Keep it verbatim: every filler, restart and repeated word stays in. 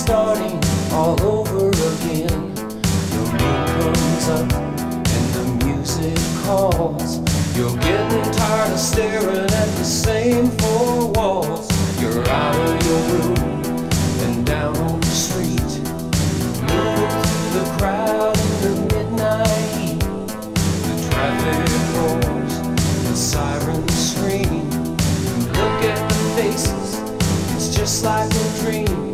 starting all over again. The moon comes up and the music calls. You're getting tired of staring at the same four walls. You're out of your room and down on the street, moving through the crowd in the midnight heat. The traffic roars, the sirens scream. You look at the faces, it's just like a dream.